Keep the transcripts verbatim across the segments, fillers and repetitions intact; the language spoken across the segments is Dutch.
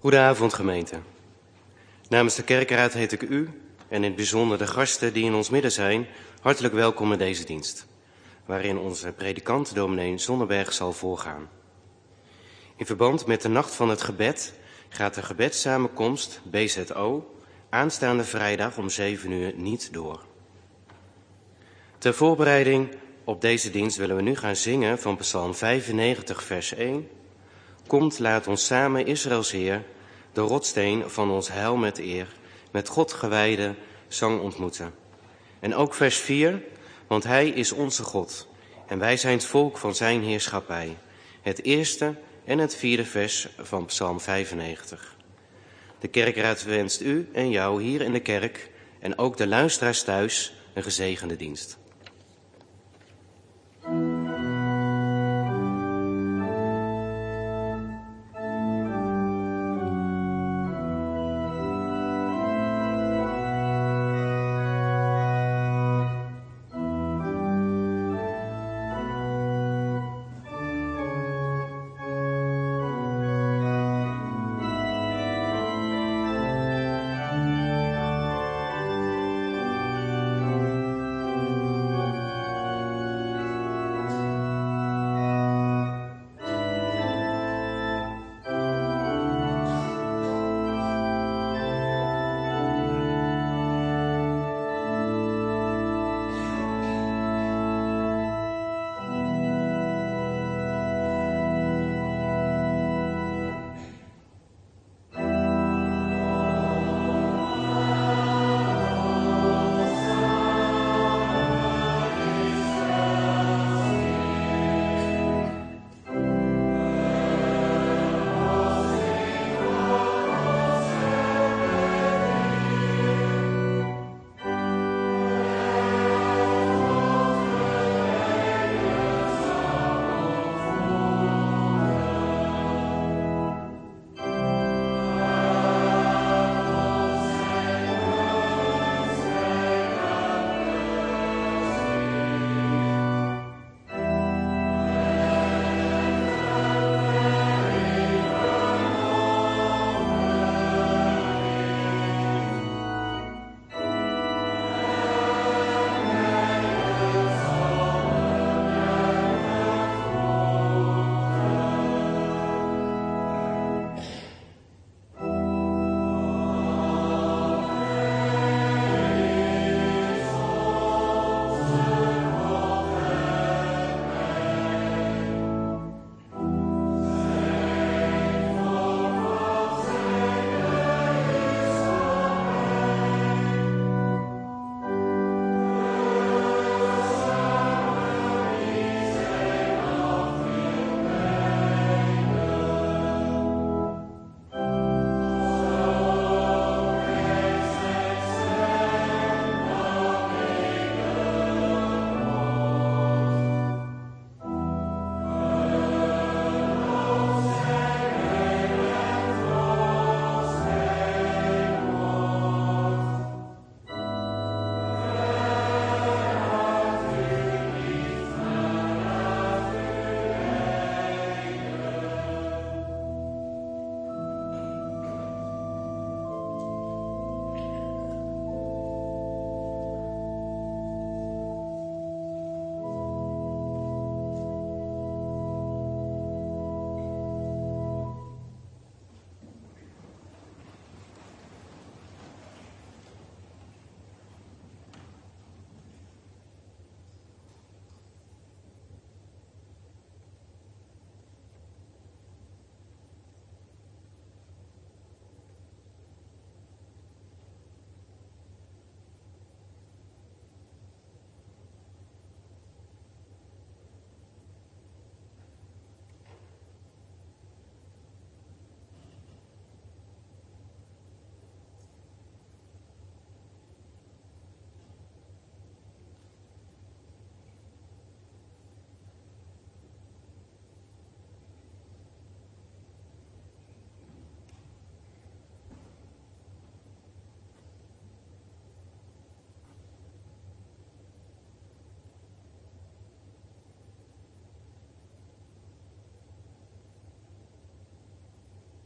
Goedenavond, gemeente. Namens de kerkraad heet ik u en in het bijzonder de gasten die in ons midden zijn hartelijk welkom in deze dienst, waarin onze predikant dominee Zonneberg zal voorgaan. In verband met de Nacht van het Gebed gaat de gebedssamenkomst B Z O aanstaande vrijdag om zeven uur niet door. Ter voorbereiding op deze dienst willen we nu gaan zingen van Psalm vijfennegentig vers één. Komt, laat ons samen Israëls Heer, de rotsteen van ons heil met eer, met God gewijde zang ontmoeten. En ook vers vier, want Hij is onze God en wij zijn het volk van zijn heerschappij. Het eerste en het vierde vers van Psalm vijfennegentig. De kerkraad wenst u en jou hier in de kerk en ook de luisteraars thuis een gezegende dienst.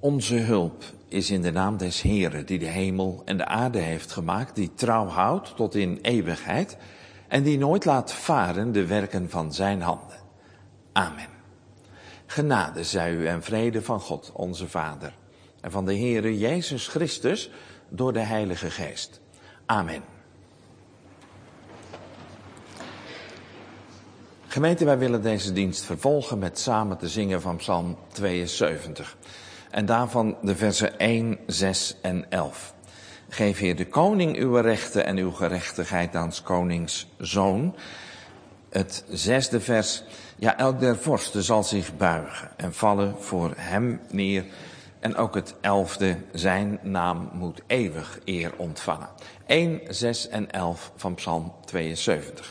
Onze hulp is in de naam des Heeren, die de hemel en de aarde heeft gemaakt, die trouw houdt tot in eeuwigheid en die nooit laat varen de werken van zijn handen. Amen. Genade zij u en vrede van God, onze Vader, en van de Heere Jezus Christus door de Heilige Geest. Amen. Gemeente, wij willen deze dienst vervolgen met samen te zingen van Psalm tweeënzeventig. En daarvan de versen één, zes en elf. Geef Heer de koning uw rechten en uw gerechtigheid aan 's konings zoon. Het zesde vers. Ja, elk der vorsten zal zich buigen en vallen voor hem neer. En ook het elfde, zijn naam moet eeuwig eer ontvangen. één, zes en elf van Psalm tweeënzeventig.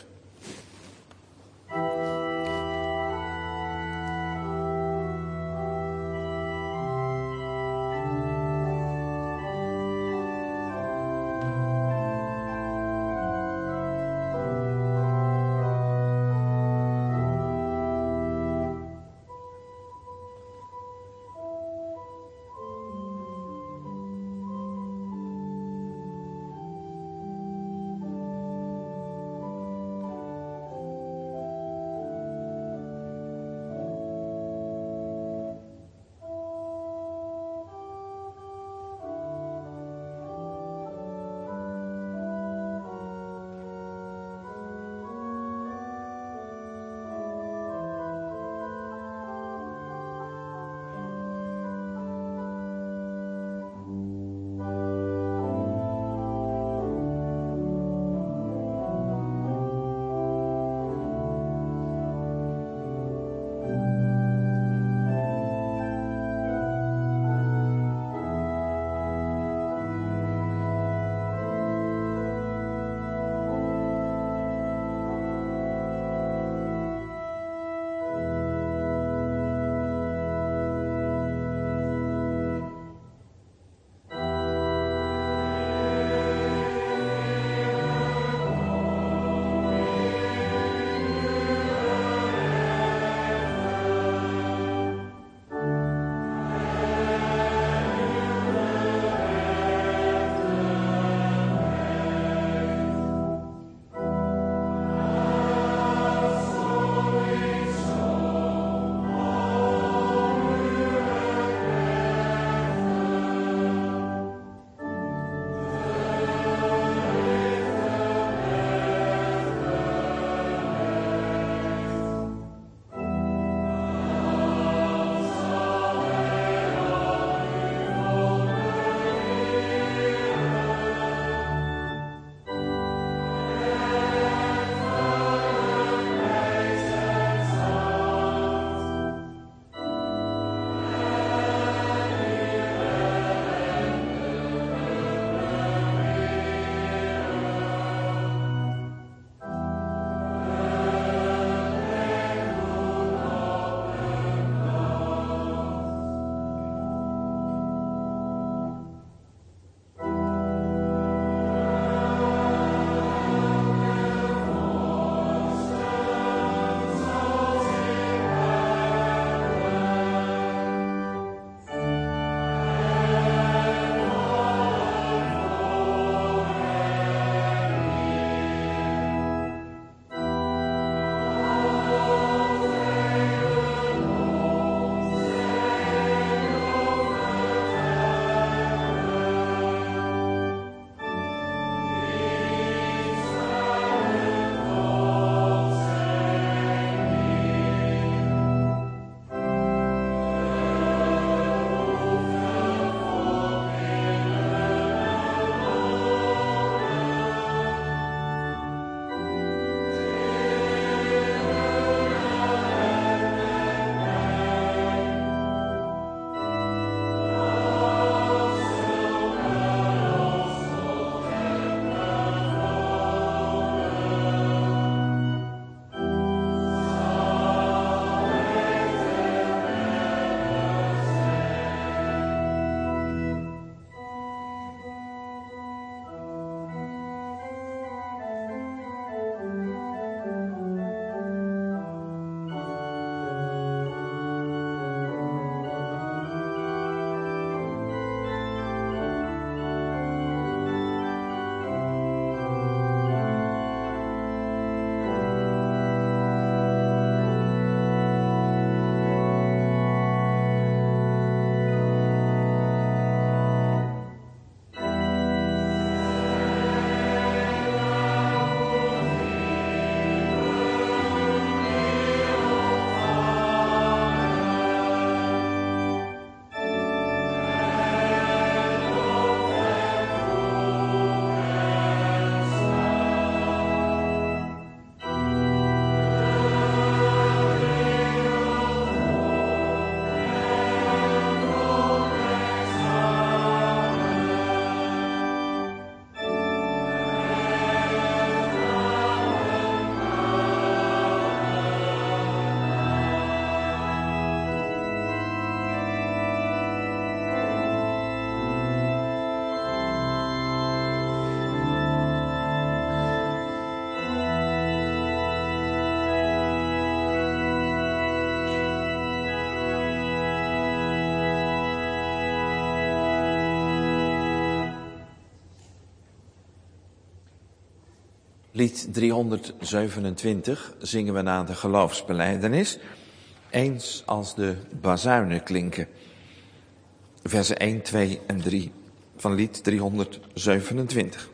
Lied driehonderdzevenentwintig zingen we na de geloofsbelijdenis, eens als de bazuinen klinken. Versen één, twee en drie van lied driehonderdzevenentwintig.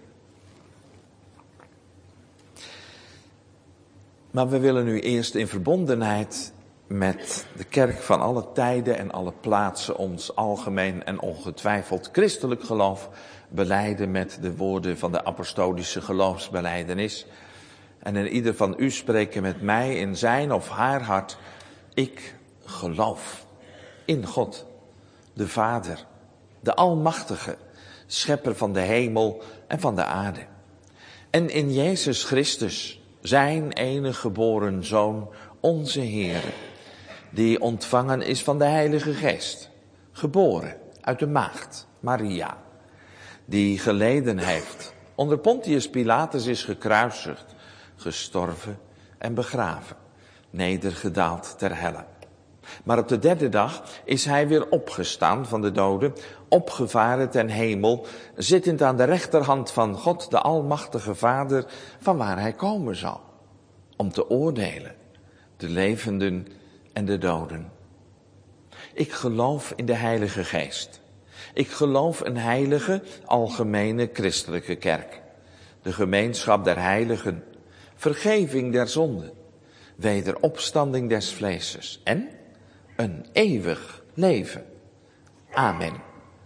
Maar we willen nu eerst in verbondenheid met de kerk van alle tijden en alle plaatsen ons algemeen en ongetwijfeld christelijk geloof belijden met de woorden van de apostolische geloofsbelijdenis. En in ieder van u spreken met mij in zijn of haar hart: ik geloof in God, de Vader, de Almachtige, schepper van de hemel en van de aarde. En in Jezus Christus, zijn enige geboren Zoon, onze Heer, die ontvangen is van de Heilige Geest, geboren uit de maagd Maria, die geleden heeft, onder Pontius Pilatus is gekruisigd, gestorven en begraven, nedergedaald ter helle. Maar op de derde dag is hij weer opgestaan van de doden, opgevaren ten hemel, zittend aan de rechterhand van God, de Almachtige Vader, van waar hij komen zal, om te oordelen, de levenden en de doden. Ik geloof in de Heilige Geest. Ik geloof een heilige, algemene christelijke kerk. De gemeenschap der heiligen, vergeving der zonden, wederopstanding des vleeses en een eeuwig leven. Amen.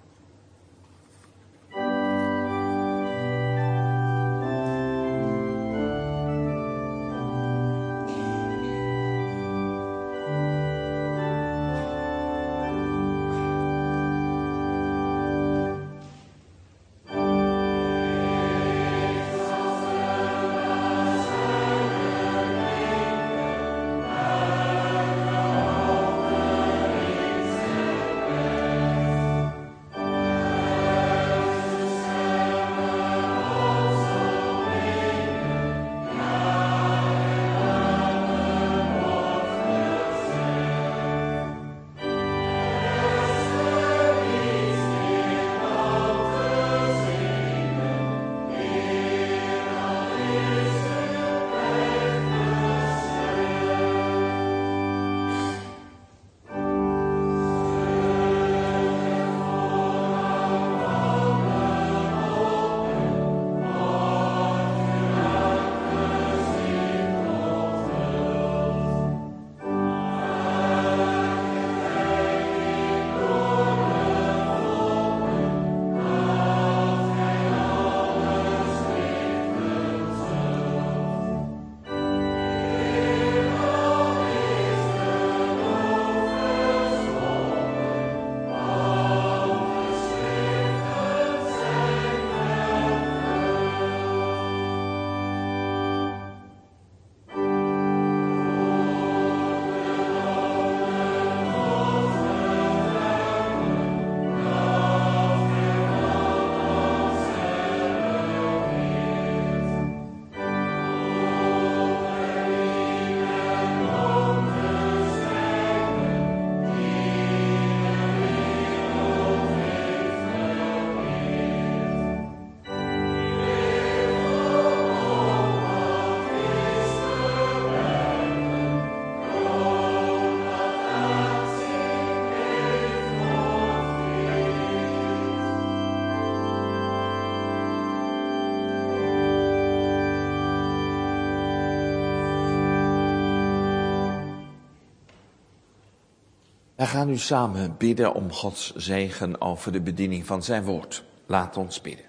Wij gaan nu samen bidden om Gods zegen over de bediening van zijn woord. Laat ons bidden.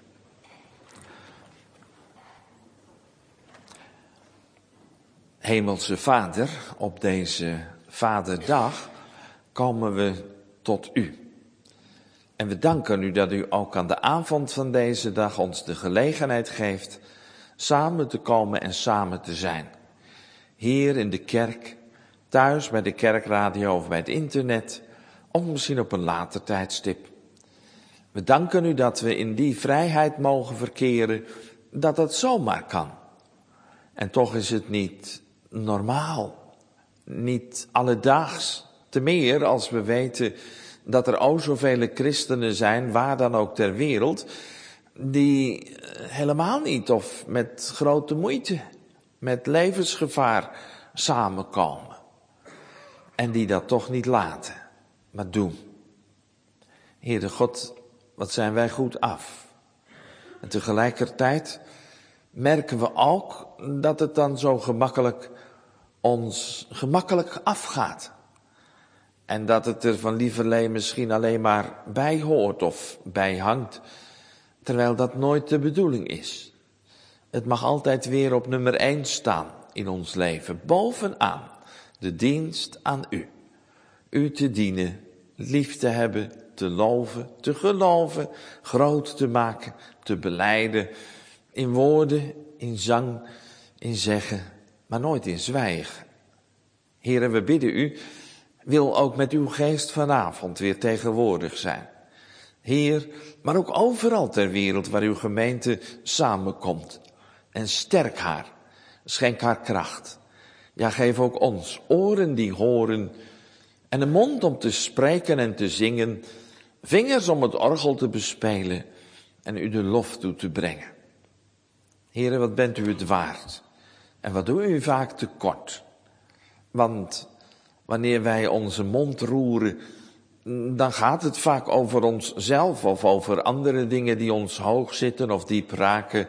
Hemelse Vader, op deze Vaderdag komen we tot u. En we danken u dat u ook aan de avond van deze dag ons de gelegenheid geeft samen te komen en samen te zijn. Hier in de kerk, thuis bij de kerkradio of bij het internet, of misschien op een later tijdstip. We danken u dat we in die vrijheid mogen verkeren, dat dat zomaar kan. En toch is het niet normaal, niet alledaags. Te meer als we weten dat er o zoveel christenen zijn, waar dan ook ter wereld, die helemaal niet of met grote moeite, met levensgevaar samenkomen. En die dat toch niet laten, maar doen. Heere God, wat zijn wij goed af. En tegelijkertijd merken we ook dat het dan zo gemakkelijk ons gemakkelijk afgaat. En dat het er van lieverlee misschien alleen maar bij hoort of bij hangt, terwijl dat nooit de bedoeling is. Het mag altijd weer op nummer één staan in ons leven, bovenaan de dienst aan u. U te dienen, lief te hebben, te loven, te geloven, groot te maken, te belijden, in woorden, in zang, in zeggen, maar nooit in zwijgen. Heere, we bidden u, wil ook met uw geest vanavond weer tegenwoordig zijn. Heer, maar ook overal ter wereld waar uw gemeente samenkomt. En sterk haar, schenk haar kracht. Ja, geef ook ons oren die horen en een mond om te spreken en te zingen, vingers om het orgel te bespelen en u de lof toe te brengen. Heere, wat bent u het waard en wat doen u vaak tekort. Want wanneer wij onze mond roeren, dan gaat het vaak over onszelf of over andere dingen die ons hoog zitten of diep raken.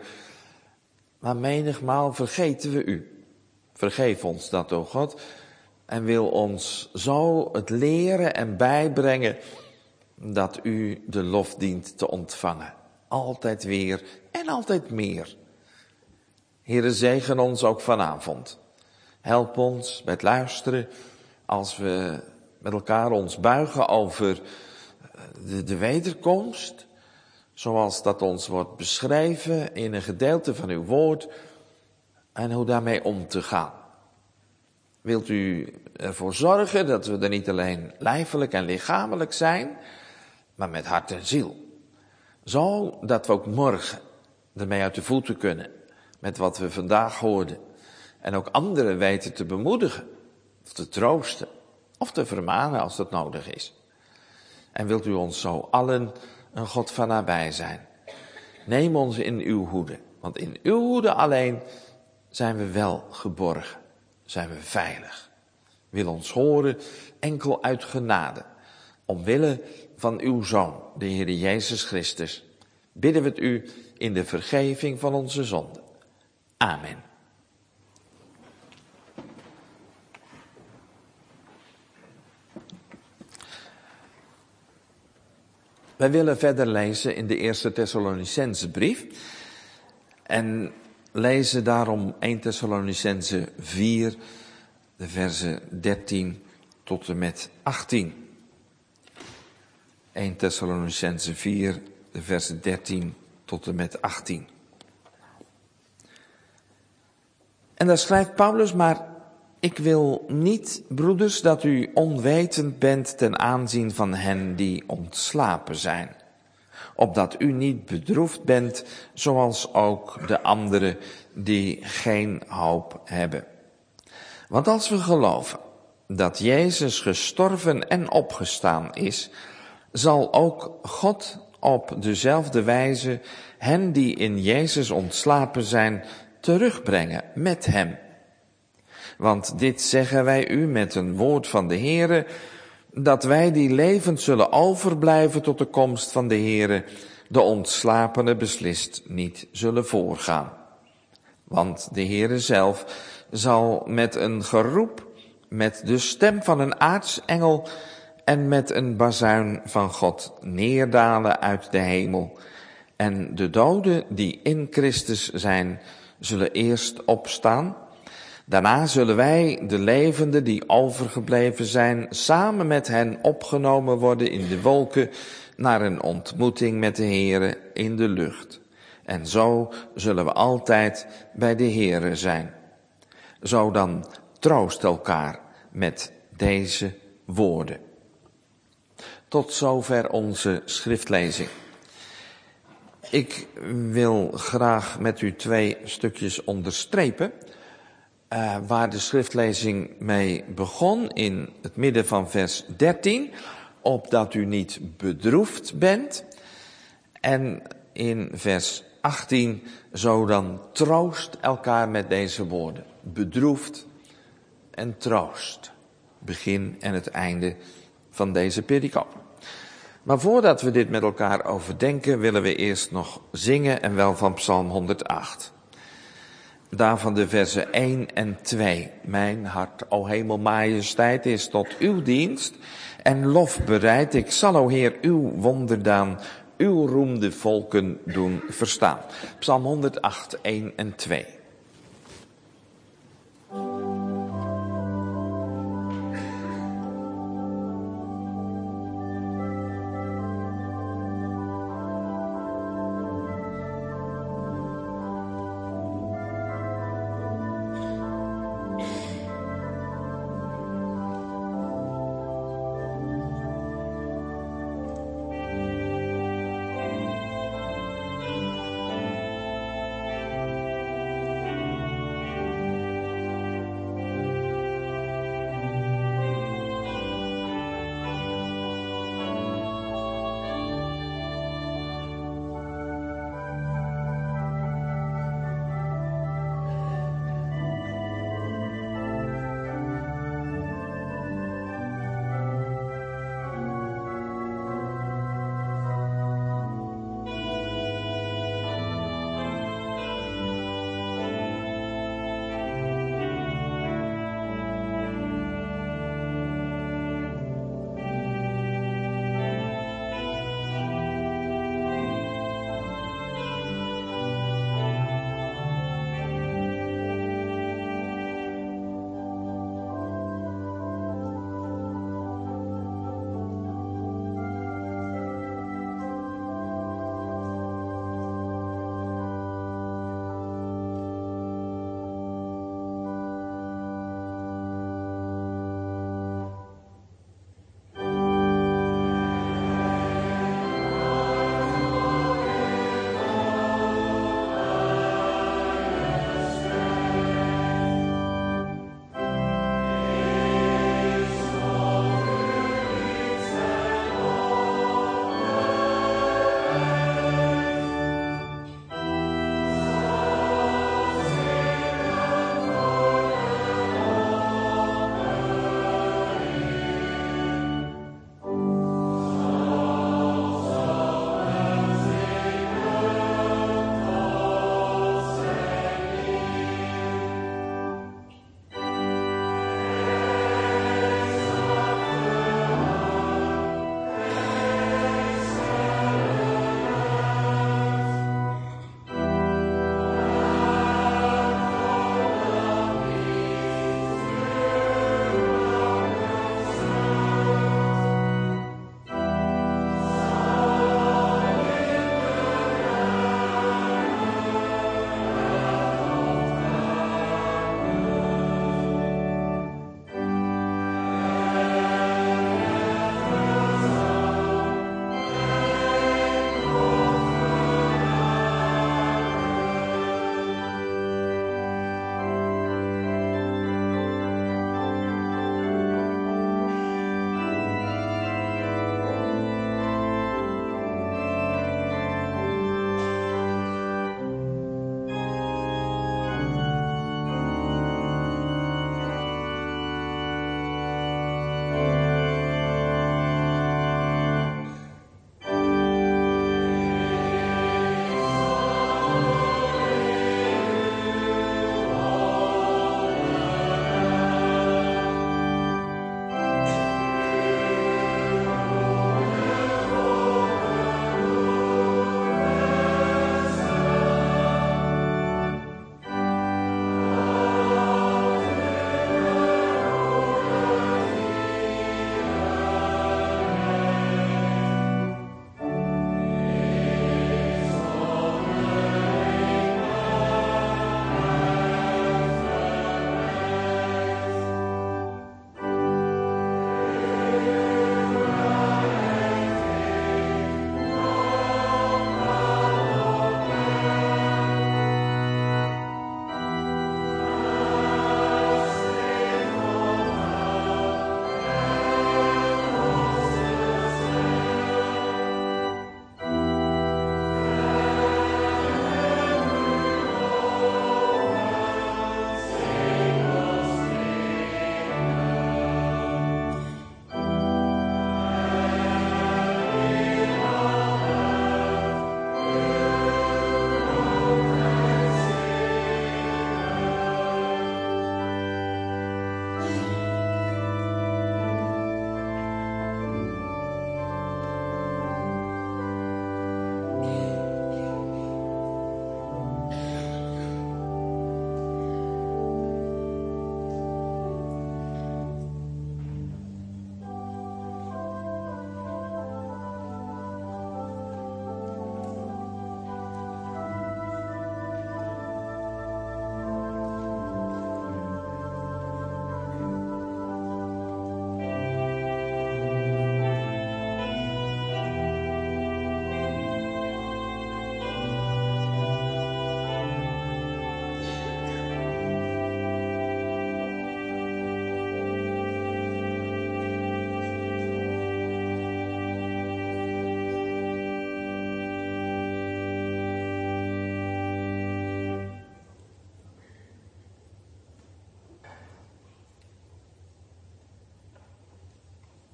Maar menigmaal vergeten we u. Vergeef ons dat, o God, en wil ons zo het leren en bijbrengen dat u de lof dient te ontvangen. Altijd weer en altijd meer. Heere, zegen ons ook vanavond. Help ons bij het luisteren als we met elkaar ons buigen over de, de wederkomst, zoals dat ons wordt beschreven in een gedeelte van uw woord, en hoe daarmee om te gaan. Wilt u ervoor zorgen dat we er niet alleen lijfelijk en lichamelijk zijn, maar met hart en ziel. Zo dat we ook morgen ermee uit de voeten kunnen met wat we vandaag hoorden. En ook anderen weten te bemoedigen, of te troosten, of te vermanen als dat nodig is. En wilt u ons zo allen een God van nabij zijn. Neem ons in uw hoede, want in uw hoede alleen zijn we wel geborgen, zijn we veilig. Wil ons horen enkel uit genade, omwille van uw Zoon, de Heer Jezus Christus, bidden we het u in de vergeving van onze zonden. Amen. Wij willen verder lezen in de eerste Thessalonicense brief en lezen daarom eerste Thessalonicense vier, de versen dertien tot en met achttien. eerste Thessalonicense vier, de versen dertien tot en met achttien. En daar schrijft Paulus, maar ik wil niet, broeders, dat u onwetend bent ten aanzien van hen die ontslapen zijn, opdat u niet bedroefd bent, zoals ook de anderen die geen hoop hebben. Want als we geloven dat Jezus gestorven en opgestaan is, zal ook God op dezelfde wijze hen die in Jezus ontslapen zijn, terugbrengen met hem. Want dit zeggen wij u met een woord van de Heere, dat wij die levend zullen overblijven tot de komst van de Heere, de ontslapenen beslist niet zullen voorgaan. Want de Heere zelf zal met een geroep, met de stem van een aartsengel en met een bazuin van God neerdalen uit de hemel. En de doden die in Christus zijn, zullen eerst opstaan. Daarna zullen wij, de levenden die overgebleven zijn, samen met hen opgenomen worden in de wolken naar een ontmoeting met de Heere in de lucht. En zo zullen we altijd bij de Heere zijn. Zo dan troost elkaar met deze woorden. Tot zover onze schriftlezing. Ik wil graag met u twee stukjes onderstrepen, uh, waar de schriftlezing mee begon in het midden van vers dertien, opdat u niet bedroefd bent. En in vers achttien, zo dan troost elkaar met deze woorden. Bedroefd en troost. Begin en het einde van deze pericoop. Maar voordat we dit met elkaar overdenken, willen we eerst nog zingen, en wel van Psalm honderdacht. Daarvan de versen één en twee. Mijn hart, o hemel, majesteit, is tot uw dienst en lof bereid. Ik zal, o Heer, uw wonderdaan, uw roem de volken doen verstaan. Psalm honderdacht, één en twee.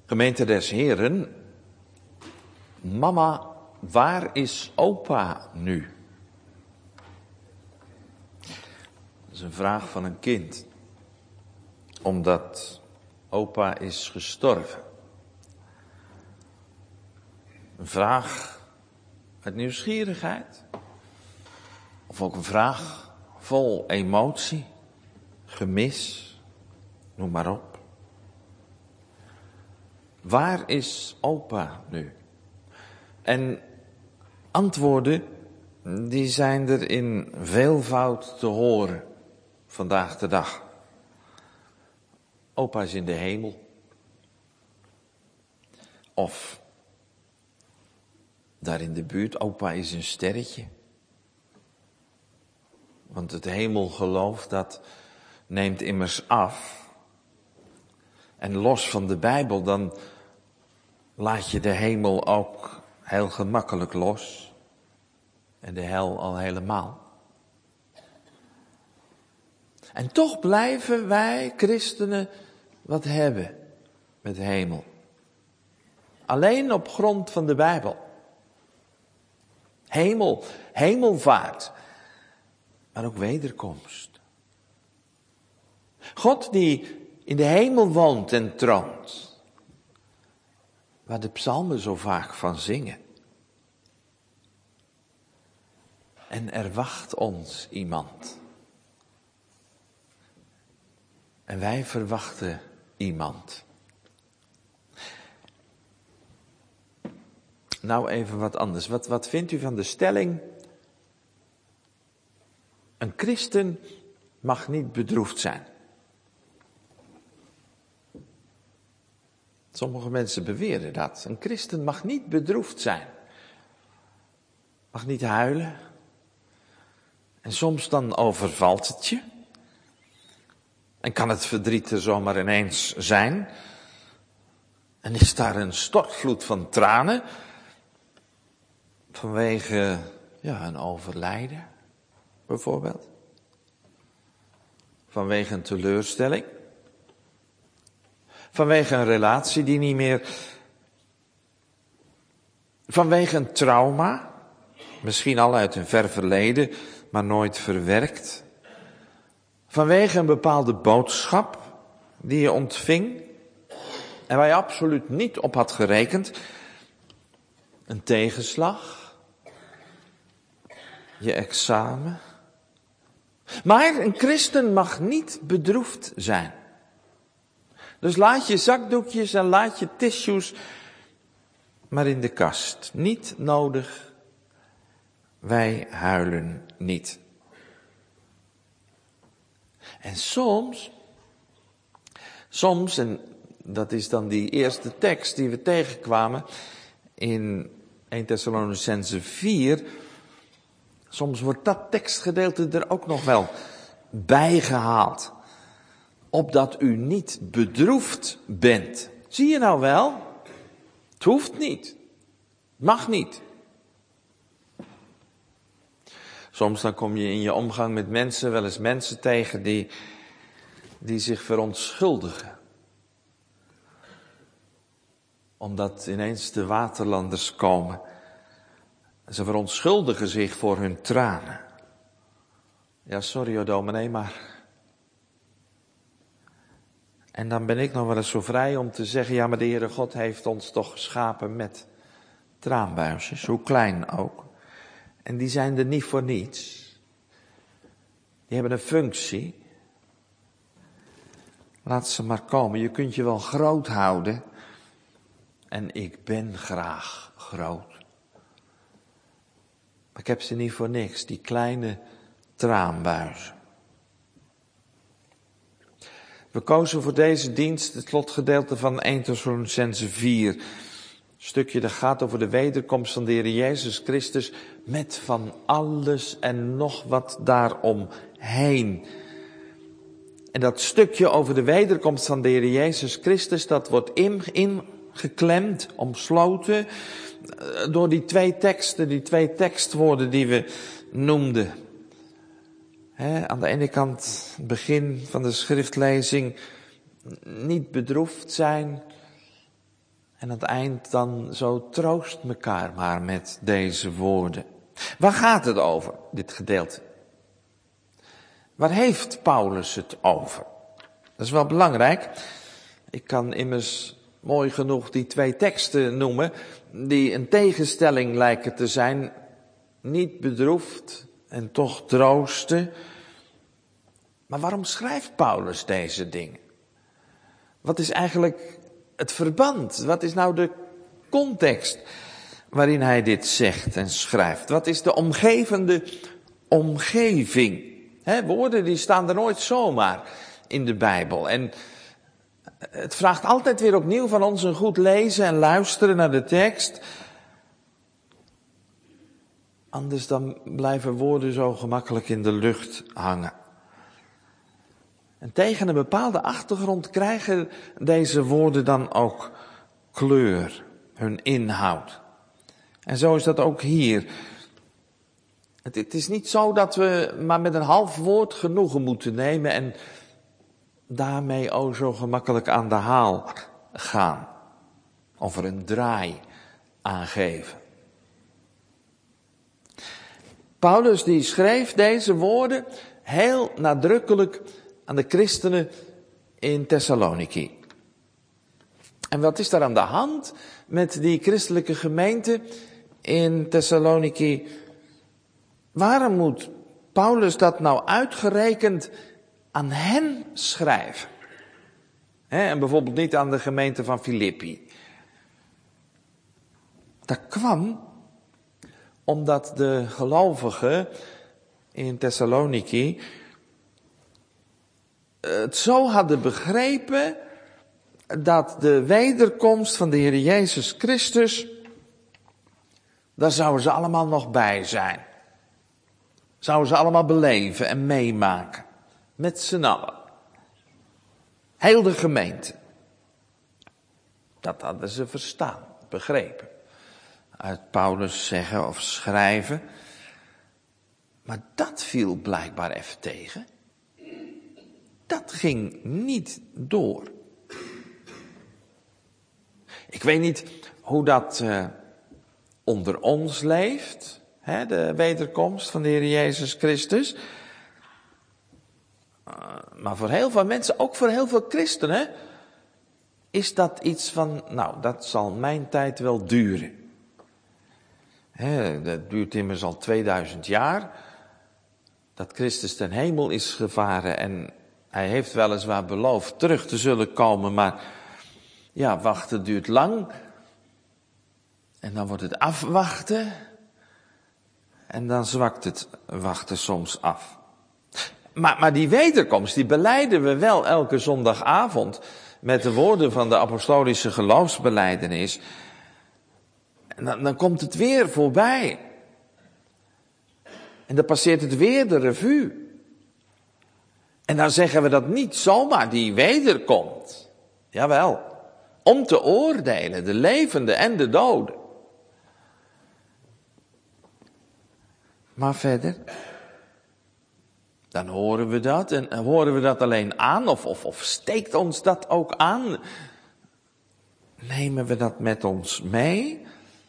Gemeente des Heren, mama, waar is opa nu? Dat is een vraag van een kind. Omdat opa is gestorven. Een vraag uit nieuwsgierigheid. Of ook een vraag vol emotie, gemis, noem maar op. Waar is opa nu? En antwoorden, die zijn er in veelvoud te horen vandaag de dag. Opa is in de hemel. Of daar in de buurt, opa is een sterretje. Want het hemelgeloof, dat neemt immers af. En los van de Bijbel, dan laat je de hemel ook heel gemakkelijk los. En de hel al helemaal. En toch blijven wij christenen wat hebben met hemel. Alleen op grond van de Bijbel. Hemel, hemelvaart, maar ook wederkomst. God die in de hemel woont en troont, waar de psalmen zo vaak van zingen. En er wacht ons iemand. En wij verwachten iemand. Nou even wat anders. Wat, wat vindt u van de stelling? Een christen mag niet bedroefd zijn. Sommige mensen beweren dat. Een christen mag niet bedroefd zijn. Mag niet huilen. En soms dan overvalt het je. En kan het verdriet er zomaar ineens zijn. En is daar een stortvloed van tranen. Vanwege ja, een overlijden, bijvoorbeeld. Vanwege een teleurstelling. Vanwege een relatie die niet meer. Vanwege een trauma. Misschien al uit een ver verleden, maar nooit verwerkt. Vanwege een bepaalde boodschap die je ontving. En waar je absoluut niet op had gerekend. Een tegenslag. Je examen. Maar een christen mag niet bedroefd zijn. Dus laat je zakdoekjes en laat je tissues maar in de kast. Niet nodig. Wij huilen niet. En soms, soms, en dat is dan die eerste tekst die we tegenkwamen in Eerste Thessalonicenzen vier. Soms wordt dat tekstgedeelte er ook nog wel bijgehaald. Opdat u niet bedroefd bent. Zie je nou wel? Het hoeft niet. Het mag niet. Soms dan kom je in je omgang met mensen wel eens mensen tegen die, die zich verontschuldigen. Omdat ineens de waterlanders komen. En ze verontschuldigen zich voor hun tranen. Ja, sorry hoor dominee, maar... En dan ben ik nog wel eens zo vrij om te zeggen, ja, maar de Heere God heeft ons toch geschapen met traanbuisjes, hoe klein ook. En die zijn er niet voor niets. Die hebben een functie. Laat ze maar komen. Je kunt je wel groot houden. En ik ben graag groot. Maar ik heb ze niet voor niks, die kleine traanbuizen. We kozen voor deze dienst het slotgedeelte van Eerste Thessalonicenzen vier. Een stukje dat gaat over de wederkomst van de Heer Jezus Christus met van alles en nog wat daaromheen. En dat stukje over de wederkomst van de Heer Jezus Christus, dat wordt ingeklemd, omsloten door die twee teksten, die twee tekstwoorden die we noemden. He, aan de ene kant het begin van de schriftlezing, niet bedroefd zijn. En aan het eind dan zo troost mekaar maar met deze woorden. Waar gaat het over, dit gedeelte? Waar heeft Paulus het over? Dat is wel belangrijk. Ik kan immers mooi genoeg die twee teksten noemen, die een tegenstelling lijken te zijn. Niet bedroefd en toch troosten. Maar waarom schrijft Paulus deze dingen? Wat is eigenlijk het verband? Wat is nou de context waarin hij dit zegt en schrijft? Wat is de omgevende omgeving? He, woorden die staan er nooit zomaar in de Bijbel. En het vraagt altijd weer opnieuw van ons een goed lezen en luisteren naar de tekst. Anders dan blijven woorden zo gemakkelijk in de lucht hangen. En tegen een bepaalde achtergrond krijgen deze woorden dan ook kleur, hun inhoud. En zo is dat ook hier. Het, het is niet zo dat we maar met een half woord genoegen moeten nemen en daarmee ook zo gemakkelijk aan de haal gaan. Of er een draai aan geven. Paulus die schreef deze woorden heel nadrukkelijk aan de christenen in Thessaloniki. En wat is daar aan de hand met die christelijke gemeente in Thessaloniki? Waarom moet Paulus dat nou uitgerekend aan hen schrijven? He, en bijvoorbeeld niet aan de gemeente van Filippi. Dat kwam omdat de gelovigen in Thessaloniki het zo hadden begrepen dat de wederkomst van de Heer Jezus Christus, daar zouden ze allemaal nog bij zijn. Zouden ze allemaal beleven en meemaken. Met z'n allen. Heel de gemeente. Dat hadden ze verstaan, begrepen. Uit Paulus zeggen of schrijven. Maar dat viel blijkbaar even tegen. Dat ging niet door. Ik weet niet hoe dat uh, onder ons leeft. Hè, de wederkomst van de Heer Jezus Christus. Uh, maar voor heel veel mensen, ook voor heel veel christenen, is dat iets van, nou, dat zal mijn tijd wel duren. Hè, dat duurt immers al tweeduizend jaar. Dat Christus ten hemel is gevaren en hij heeft weliswaar beloofd terug te zullen komen, maar ja, wachten duurt lang. En dan wordt het afwachten. En dan zwakt het wachten soms af. Maar, maar die wederkomst, die belijden we wel elke zondagavond met de woorden van de apostolische geloofsbelijdenis. En dan, dan komt het weer voorbij. En dan passeert het weer de revue. En dan zeggen we dat niet zomaar die wederkomt. Jawel, om te oordelen, de levenden en de doden. Maar verder, dan horen we dat en horen we dat alleen aan of, of, of steekt ons dat ook aan? Nemen we dat met ons mee?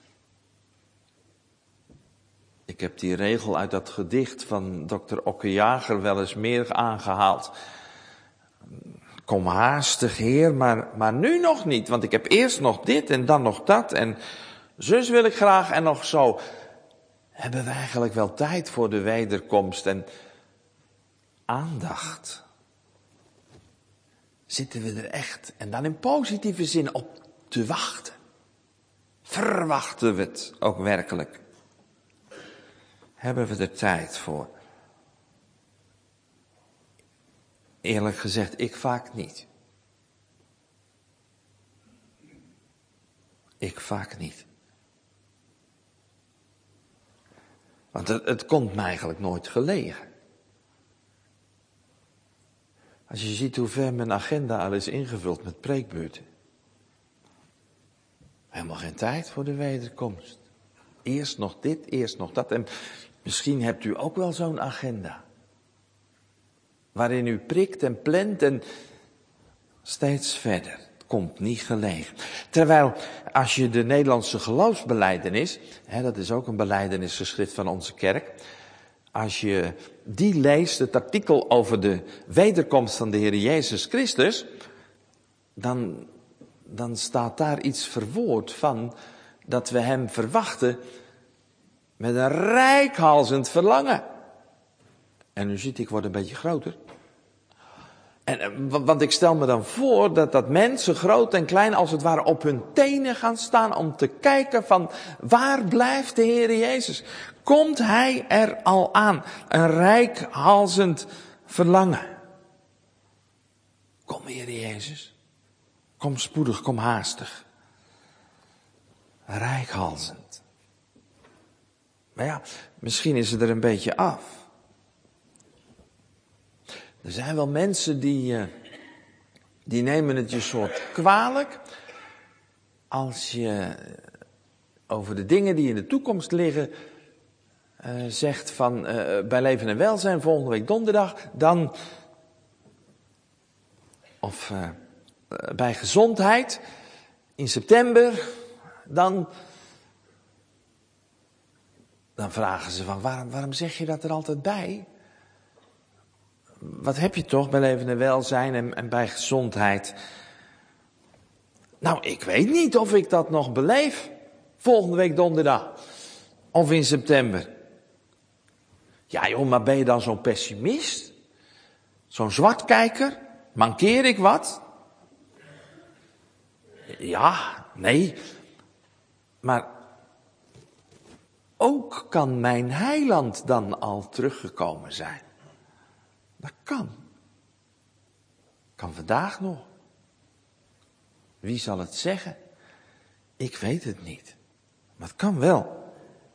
Ik heb die regel uit dat gedicht van dokter Okke Jager wel eens meer aangehaald. Kom haastig, Heer, maar, maar nu nog niet, want ik heb eerst nog dit en dan nog dat en zus wil ik graag en nog zo. Hebben we eigenlijk wel tijd voor de wederkomst en aandacht? Zitten we er echt, en dan in positieve zin, op te wachten? Verwachten we het ook werkelijk? Hebben we er tijd voor? Eerlijk gezegd, ik vaak niet. Ik vaak niet. Want het, het komt me eigenlijk nooit gelegen. Als je ziet hoe ver mijn agenda al is ingevuld met preekbeurten. Helemaal geen tijd voor de wederkomst. Eerst nog dit, eerst nog dat. En misschien hebt u ook wel zo'n agenda. Waarin u prikt en plant en steeds verder. komt niet gelegen. Terwijl, als je de Nederlandse geloofsbelijdenis, hè, dat is ook een belijdenisgeschrift van onze kerk, als je die leest, het artikel over de wederkomst van de Heer Jezus Christus, dan, dan staat daar iets verwoord van dat we hem verwachten met een reikhalzend verlangen. En u ziet, ik word een beetje groter. En, want ik stel me dan voor dat, dat mensen, groot en klein, als het ware op hun tenen gaan staan om te kijken van waar blijft de Heer Jezus? Komt Hij er al aan? Een reikhalzend verlangen. Kom Heer Jezus. Kom spoedig, kom haastig. Reikhalzend. Maar ja, misschien is het er een beetje af. Er zijn wel mensen die, die nemen het je soort kwalijk als je over de dingen die in de toekomst liggen uh, zegt van uh, bij Leven en Welzijn volgende week donderdag, dan of uh, bij gezondheid in september, dan dan vragen ze van waarom, waarom zeg je dat er altijd bij? Wat heb je toch bij Leven en Welzijn en, en bij gezondheid? Nou, ik weet niet of ik dat nog beleef. Volgende week donderdag. Of in september. Ja joh, maar ben je dan zo'n pessimist? Zo'n zwartkijker? Mankeer ik wat? Ja, nee. Maar ook kan mijn heiland dan al teruggekomen zijn. Dat kan. Kan vandaag nog. Wie zal het zeggen? Ik weet het niet. Maar het kan wel.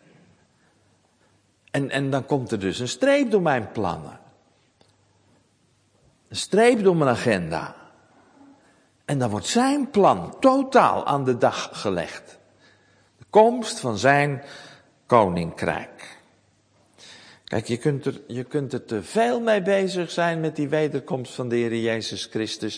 En, en dan komt er dus een streep door mijn plannen. Een streep door mijn agenda. En dan wordt zijn plan totaal aan de dag gelegd. De komst van zijn koninkrijk. Kijk, je kunt, er, je kunt er te veel mee bezig zijn met die wederkomst van de Heer Jezus Christus.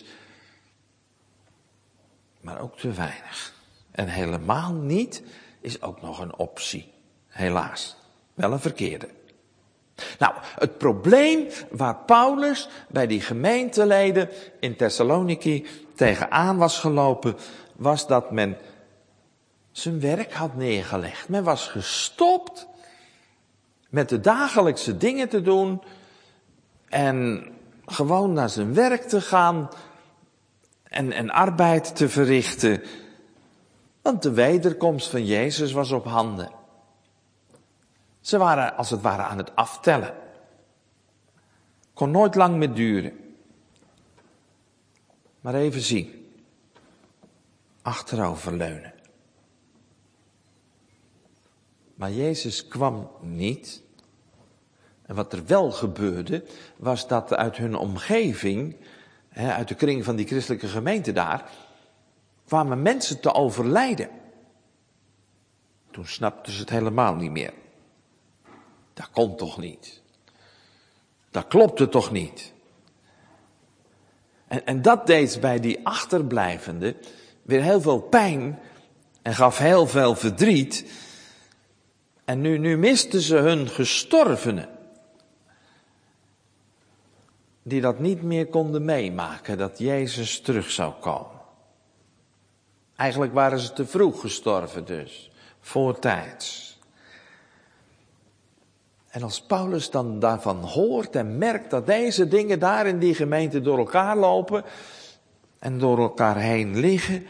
Maar ook te weinig. En helemaal niet is ook nog een optie. Helaas. Wel een verkeerde. Nou, het probleem waar Paulus bij die gemeenteleden in Thessaloniki tegenaan was gelopen, was dat men zijn werk had neergelegd. Men was gestopt met de dagelijkse dingen te doen en gewoon naar zijn werk te gaan en, en arbeid te verrichten. Want de wederkomst van Jezus was op handen. Ze waren als het ware aan het aftellen. Kon nooit lang meer duren. Maar even zien. Achteroverleunen. Maar Jezus kwam niet. En wat er wel gebeurde, was dat uit hun omgeving, uit de kring van die christelijke gemeente daar, kwamen mensen te overlijden. Toen snapten ze het helemaal niet meer. Dat kon toch niet? Dat klopte toch niet? En, en dat deed bij die achterblijvenden weer heel veel pijn en gaf heel veel verdriet. En nu, nu misten ze hun gestorvenen. Die dat niet meer konden meemaken, dat Jezus terug zou komen. Eigenlijk waren ze te vroeg gestorven dus, voortijds. En als Paulus dan daarvan hoort en merkt dat deze dingen daar in die gemeente door elkaar lopen en door elkaar heen liggen,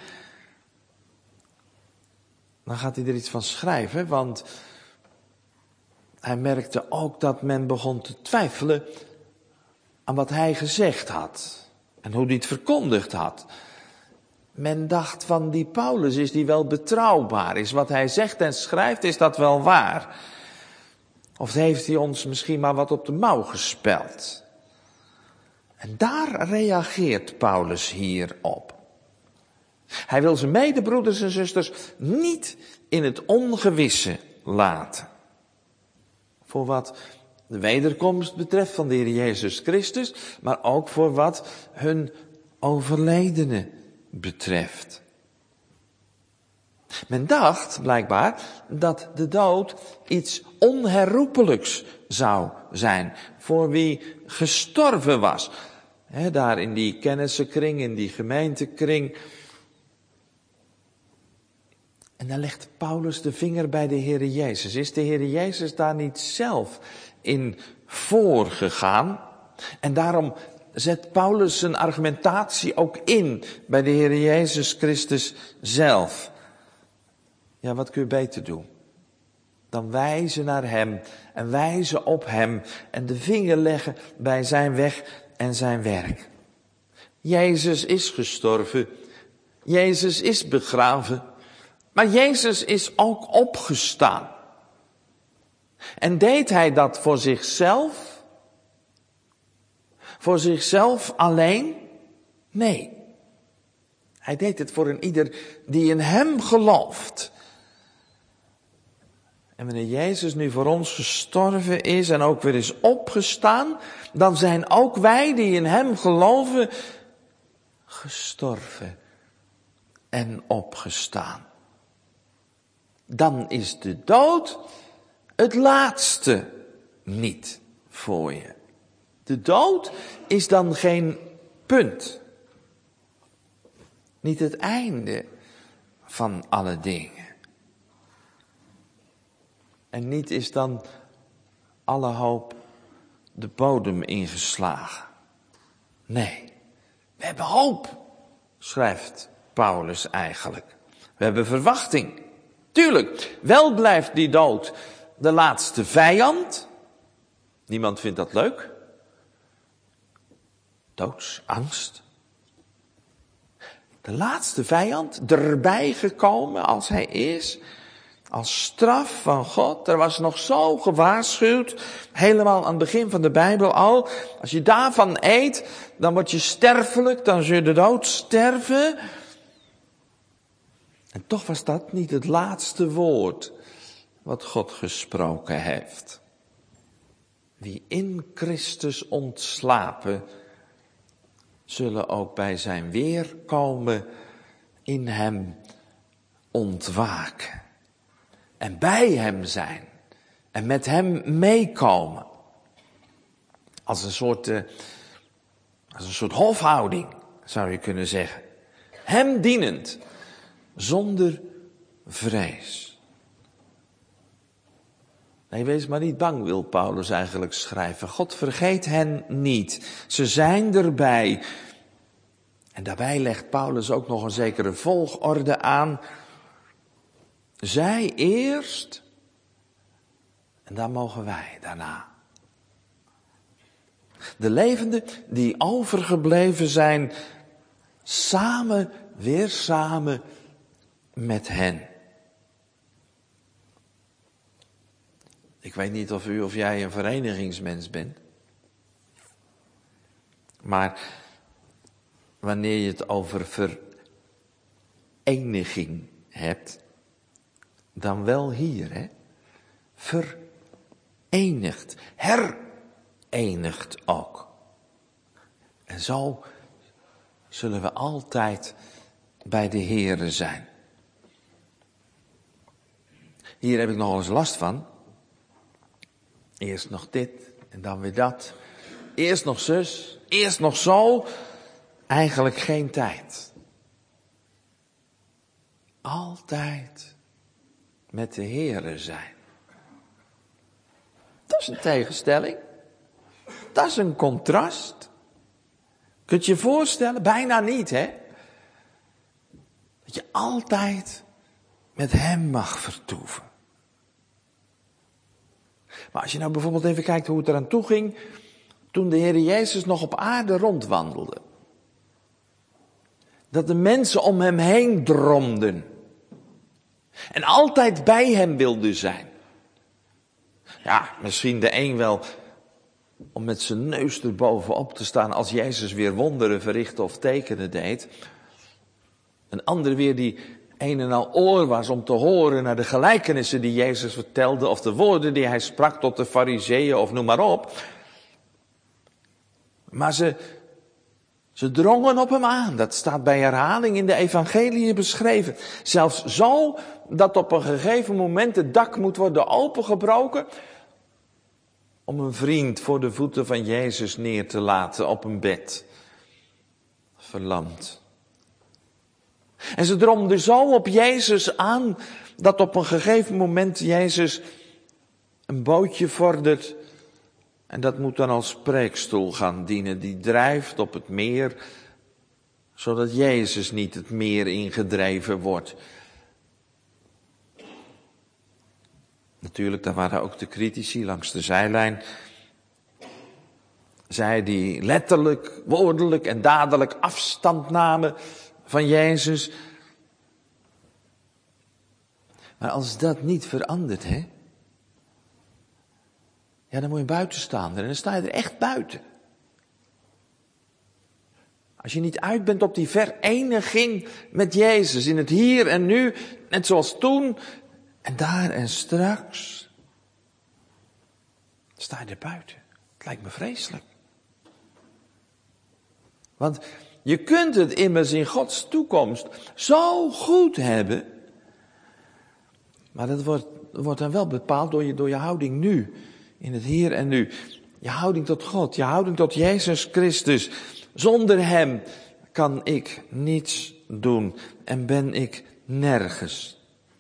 dan gaat hij er iets van schrijven, want hij merkte ook dat men begon te twijfelen aan wat hij gezegd had en hoe hij het verkondigd had. Men dacht van die Paulus, is die wel betrouwbaar? Is wat hij zegt en schrijft, is dat wel waar? Of heeft hij ons misschien maar wat op de mouw gespeld? En daar reageert Paulus hier op. Hij wil zijn medebroeders en zusters niet in het ongewisse laten. Voor wat de wederkomst betreft van de Heer Jezus Christus, maar ook voor wat hun overledenen betreft. Men dacht blijkbaar dat de dood iets onherroepelijks zou zijn voor wie gestorven was. He, daar in die kennissenkring, in die gemeentekring. En dan legt Paulus de vinger bij de Heere Jezus. Is de Heere Jezus daar niet zelf in voorgegaan? En daarom zet Paulus zijn argumentatie ook in bij de Heere Jezus Christus zelf. Ja, wat kun je beter doen dan wijzen naar hem en wijzen op hem en de vinger leggen bij zijn weg en zijn werk. Jezus is gestorven, Jezus is begraven, maar Jezus is ook opgestaan. En deed hij dat voor zichzelf? Voor zichzelf alleen? Nee. Hij deed het voor een ieder die in hem gelooft. En wanneer Jezus nu voor ons gestorven is en ook weer is opgestaan, dan zijn ook wij die in hem geloven gestorven en opgestaan. Dan is de dood het laatste niet voor je. De dood is dan geen punt. Niet het einde van alle dingen. En niet is dan alle hoop de bodem ingeslagen. Nee, we hebben hoop, schrijft Paulus eigenlijk. We hebben verwachting. Tuurlijk, wel blijft die dood de laatste vijand. Niemand vindt dat leuk. Doodsangst. De laatste vijand, erbij gekomen als hij is, als straf van God. Er was nog zo gewaarschuwd, helemaal aan het begin van de Bijbel al. Als je daarvan eet, dan word je sterfelijk, dan zul je de dood sterven. En toch was dat niet het laatste woord wat God gesproken heeft. Wie in Christus ontslapen, zullen ook bij zijn weerkomen in hem ontwaken. En bij hem zijn. En met hem meekomen. Als een soort, uh, als een soort hofhouding, zou je kunnen zeggen. Hem dienend. Zonder vrees. Nee, wees maar niet bang, wil Paulus eigenlijk schrijven. God vergeet hen niet. Ze zijn erbij. En daarbij legt Paulus ook nog een zekere volgorde aan. Zij eerst, en dan mogen wij daarna. De levenden die overgebleven zijn, samen, weer samen met hen. Ik weet niet of u of jij een verenigingsmens bent. Maar wanneer je het over vereniging hebt, dan wel hier, hè. Verenigd, herenigd ook. En zo zullen we altijd bij de Heere zijn. Hier heb ik nog eens last van. Eerst nog dit en dan weer dat. Eerst nog zus, eerst nog zo. Eigenlijk geen tijd. Altijd met de Heere zijn. Dat is een tegenstelling. Dat is een contrast. Kunt je je voorstellen? Bijna niet, hè? Dat je altijd met hem mag vertoeven. Maar als je nou bijvoorbeeld even kijkt hoe het eraan toe ging toen de Heer Jezus nog op aarde rondwandelde. Dat de mensen om hem heen dromden. En altijd bij hem wilden zijn. Ja, misschien de een wel om met zijn neus erbovenop te staan als Jezus weer wonderen verrichtte of tekenen deed. Een ander weer die een en al oor was om te horen naar de gelijkenissen die Jezus vertelde of de woorden die hij sprak tot de Farizeeën of noem maar op. Maar ze, Ze drongen op hem aan. Dat staat bij herhaling in de evangelie beschreven. Zelfs zo dat op een gegeven moment het dak moet worden opengebroken om een vriend voor de voeten van Jezus neer te laten op een bed. Verlamd. En ze dromden zo op Jezus aan dat op een gegeven moment Jezus een bootje vordert. En dat moet dan als preekstoel gaan dienen. Die drijft op het meer, zodat Jezus niet het meer ingedreven wordt. Natuurlijk, daar waren ook de critici langs de zijlijn. Zij die letterlijk, woordelijk en dadelijk afstand namen van Jezus. Maar als dat niet verandert, hè? Ja, dan moet je buiten staan. En dan sta je er echt buiten. Als je niet uit bent op die vereniging met Jezus in het hier en nu, net zoals toen en daar en straks, sta je er buiten. Het lijkt me vreselijk. Want je kunt het immers in Gods toekomst zo goed hebben, maar dat wordt, wordt dan wel bepaald door je, door je houding nu. In het hier en nu. Je houding tot God, je houding tot Jezus Christus. Zonder Hem kan ik niets doen en ben ik nergens.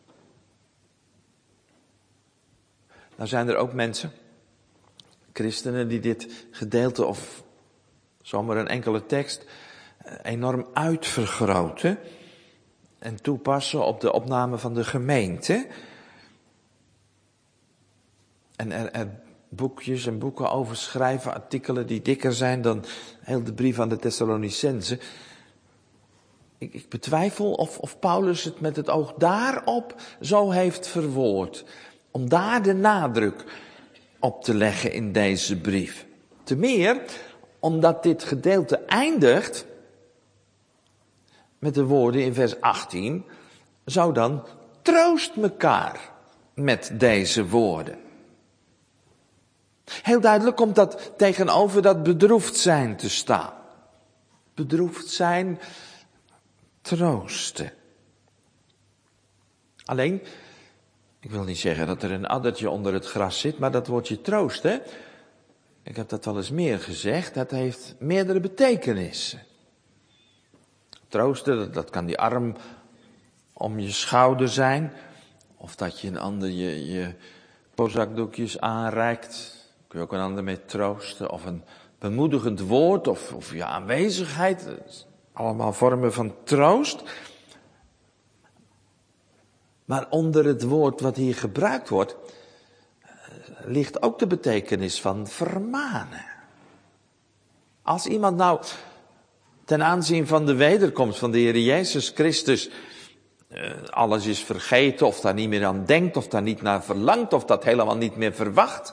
Nou zijn er ook mensen, christenen, die dit gedeelte of zomaar een enkele tekst enorm uitvergroten en toepassen op de opname van de gemeente. En er, er boekjes en boeken over schrijven, artikelen die dikker zijn dan heel de brief aan de Thessalonicenzen. Ik, ik betwijfel of, of Paulus het met het oog daarop zo heeft verwoord. Om daar de nadruk op te leggen in deze brief. Te meer omdat dit gedeelte eindigt met de woorden in vers achttien. Zou dan troost mekaar met deze woorden. Heel duidelijk komt dat tegenover dat bedroefd zijn te staan. Bedroefd zijn, troosten. Alleen, ik wil niet zeggen dat er een addertje onder het gras zit, maar dat woordje troosten, ik heb dat wel eens meer gezegd, dat heeft meerdere betekenissen. Troosten, dat, dat kan die arm om je schouder zijn, of dat je een ander je, je pozakdoekjes aanreikt. Kun je ook een ander mee troosten, of een bemoedigend woord, of, of je aanwezigheid. Allemaal vormen van troost. Maar onder het woord wat hier gebruikt wordt, ligt ook de betekenis van vermanen. Als iemand nou ten aanzien van de wederkomst van de Heer Jezus Christus alles is vergeten, of daar niet meer aan denkt, of daar niet naar verlangt, of dat helemaal niet meer verwacht,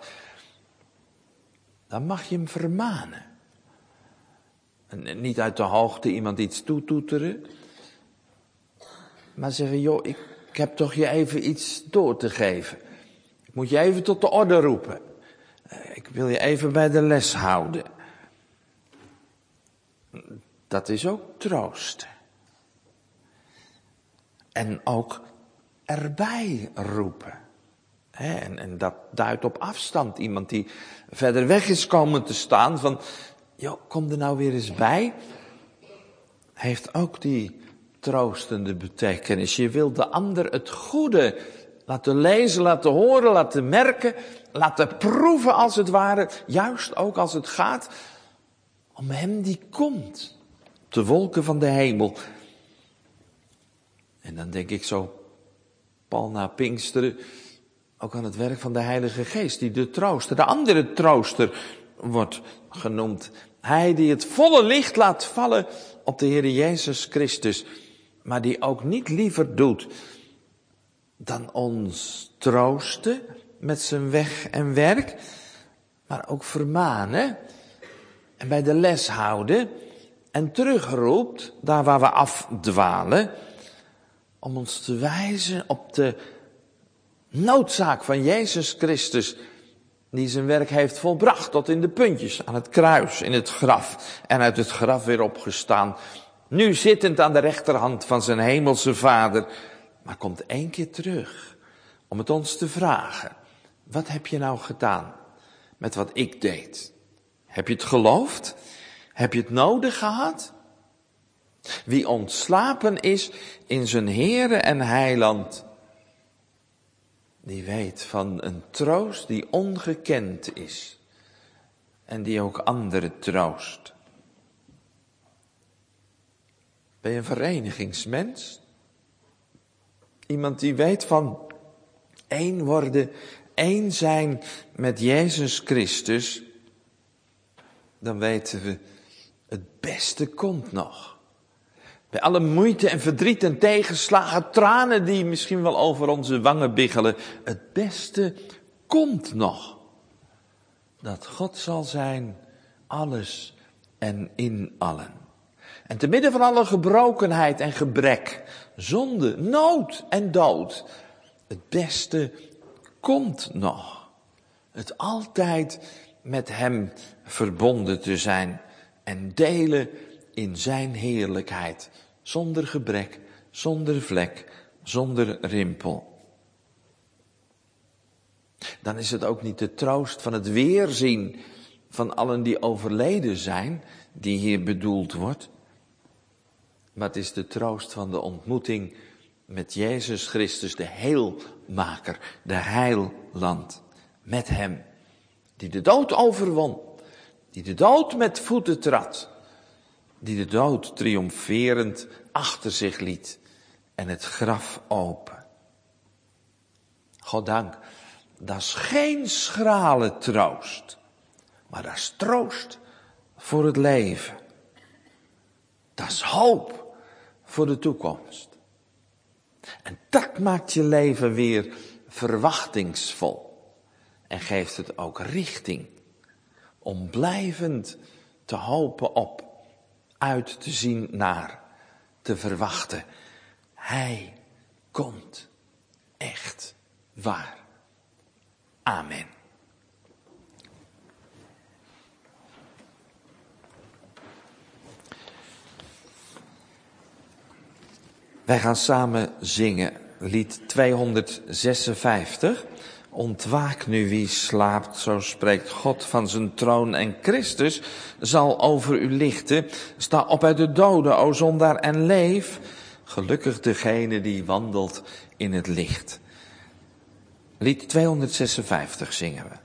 dan mag je hem vermanen. En niet uit de hoogte iemand iets toetoeteren, maar zeggen, joh, ik, ik heb toch je even iets door te geven. Ik moet je even tot de orde roepen. Ik wil je even bij de les houden. Dat is ook troosten. En ook erbij roepen. He, en, en dat duidt op afstand. Iemand die verder weg is komen te staan van, joh, kom er nou weer eens bij. Heeft ook die troostende betekenis. Je wilt de ander het goede laten lezen, laten horen, laten merken, laten proeven als het ware. Juist ook als het gaat om hem die komt. Op de wolken van de hemel. En dan denk ik zo, pal na Pinksteren, ook aan het werk van de Heilige Geest, die de trooster, de andere trooster wordt genoemd. Hij die het volle licht laat vallen op de Heer Jezus Christus, maar die ook niet liever doet dan ons troosten met zijn weg en werk, maar ook vermanen en bij de les houden en terugroept, daar waar we afdwalen, om ons te wijzen op de noodzaak van Jezus Christus Die zijn werk heeft volbracht tot in de puntjes aan het kruis, in het graf. En uit het graf weer opgestaan. Nu zittend aan de rechterhand van zijn hemelse Vader. Maar komt één keer terug om het ons te vragen. Wat heb je nou gedaan met wat ik deed? Heb je het geloofd? Heb je het nodig gehad? Wie ontslapen is in zijn Heere en Heiland, die weet van een troost die ongekend is en die ook anderen troost. Ben je een verenigingsmens? Iemand die weet van één worden, één zijn met Jezus Christus, dan weten we, het beste komt nog. Bij alle moeite en verdriet en tegenslagen, tranen die misschien wel over onze wangen biggelen, het beste komt nog. Dat God zal zijn, alles en in allen. En te midden van alle gebrokenheid en gebrek, zonde, nood en dood, het beste komt nog. Het altijd met hem verbonden te zijn en delen in zijn heerlijkheid, zonder gebrek, zonder vlek, zonder rimpel. Dan is het ook niet de troost van het weerzien van allen die overleden zijn, die hier bedoeld wordt, maar het is de troost van de ontmoeting met Jezus Christus, de heelmaker, de heiland, met hem, die de dood overwon, die de dood met voeten trad, die de dood triomferend achter zich liet en het graf open. Goddank, dat is geen schrale troost, maar dat is troost voor het leven. Dat is hoop voor de toekomst. En dat maakt je leven weer verwachtingsvol en geeft het ook richting om blijvend te hopen op, uit te zien naar, te verwachten. Hij komt echt waar. Amen. Wij gaan samen zingen, lied tweehonderdzesenvijftig. Ontwaak nu wie slaapt, zo spreekt God van zijn troon en Christus zal over u lichten. Sta op uit de doden, o zondaar, en leef. Gelukkig degene die wandelt in het licht. Lied tweehonderdzesenvijftig zingen we.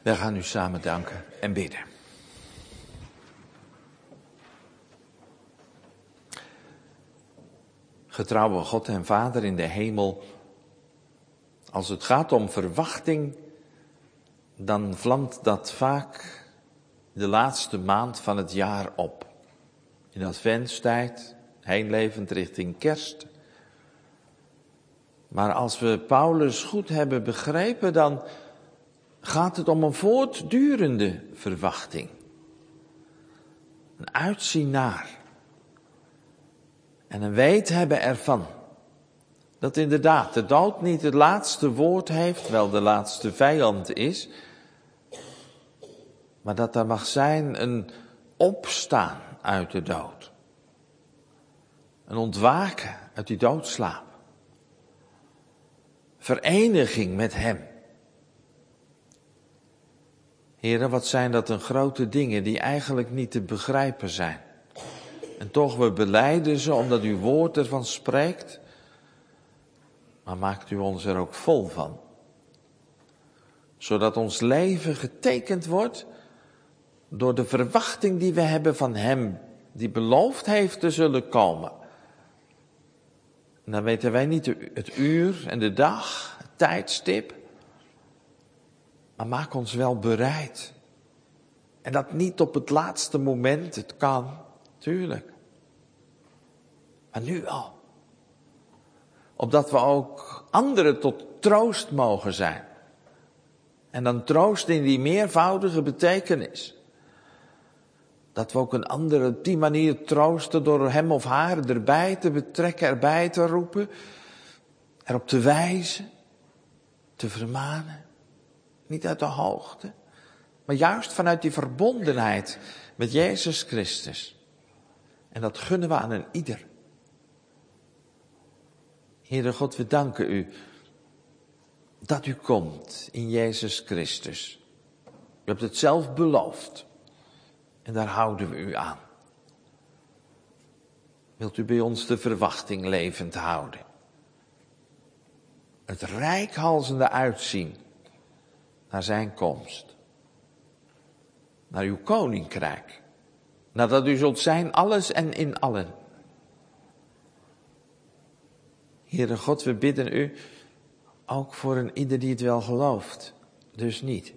Wij gaan u samen danken en bidden. Getrouwe God en Vader in de hemel, als het gaat om verwachting, dan vlamt dat vaak de laatste maand van het jaar op. In adventstijd, heenlevend richting kerst. Maar als we Paulus goed hebben begrepen, dan gaat het om een voortdurende verwachting. Een uitzien naar. En een weet hebben ervan. Dat inderdaad de dood niet het laatste woord heeft, wel de laatste vijand is. Maar dat er mag zijn een opstaan uit de dood. Een ontwaken uit die doodslaap. Vereniging met hem. Heren, wat zijn dat een grote dingen die eigenlijk niet te begrijpen zijn. En toch, we belijden ze omdat uw woord ervan spreekt. Maar maakt u ons er ook vol van. Zodat ons leven getekend wordt door de verwachting die we hebben van hem, die beloofd heeft te zullen komen. En dan weten wij niet het uur en de dag, het tijdstip. Maar maak ons wel bereid. En dat niet op het laatste moment, het kan, tuurlijk. Maar nu al. Opdat we ook anderen tot troost mogen zijn. En dan troost in die meervoudige betekenis. Dat we ook een ander op die manier troosten door hem of haar erbij te betrekken, erbij te roepen. Erop te wijzen, te vermanen. Niet uit de hoogte, maar juist vanuit die verbondenheid met Jezus Christus. En dat gunnen we aan een ieder. Heere God, we danken u dat u komt in Jezus Christus. U hebt het zelf beloofd. En daar houden we u aan. Wilt u bij ons de verwachting levend houden? Het reikhalzende uitzien naar zijn komst. Naar uw koninkrijk. Nadat u zult zijn alles en in allen. Heere God, we bidden u ook voor een ieder die het wel gelooft. Dus niet.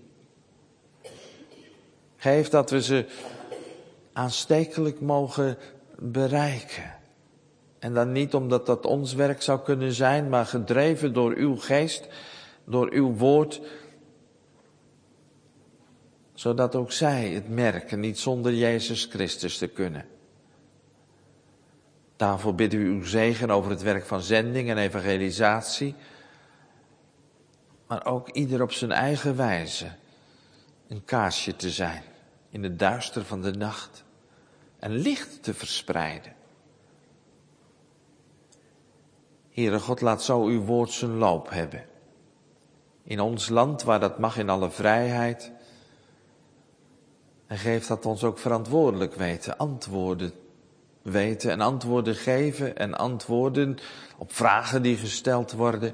Geef dat we ze aanstekelijk mogen bereiken. En dan niet omdat dat ons werk zou kunnen zijn, maar gedreven door uw geest, door uw woord. Zodat ook zij het merken, niet zonder Jezus Christus te kunnen. Daarvoor bidden we uw zegen over het werk van zending en evangelisatie. Maar ook ieder op zijn eigen wijze een kaarsje te zijn in het duister van de nacht. En licht te verspreiden. Heere God, laat zo uw woord zijn loop hebben. In ons land waar dat mag in alle vrijheid. En geef dat ons ook verantwoordelijk weten, antwoorden weten en antwoorden geven en antwoorden op vragen die gesteld worden.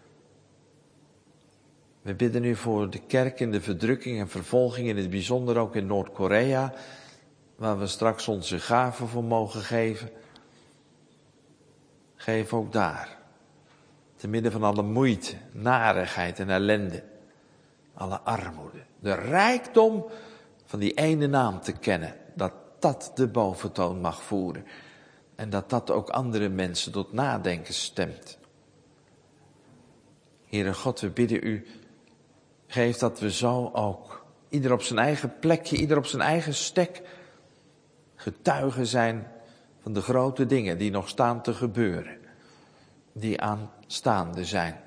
We bidden u voor de kerk in de verdrukking en vervolging, in het bijzonder ook in Noord-Korea, waar we straks onze gaven voor mogen geven. Geef ook daar, te midden van alle moeite, narigheid en ellende, alle armoede, de rijkdom van die ene naam te kennen, dat dat de boventoon mag voeren. En dat dat ook andere mensen tot nadenken stemt. Heere God, we bidden u, geef dat we zo ook, ieder op zijn eigen plekje, ieder op zijn eigen stek, getuigen zijn van de grote dingen die nog staan te gebeuren, die aanstaande zijn.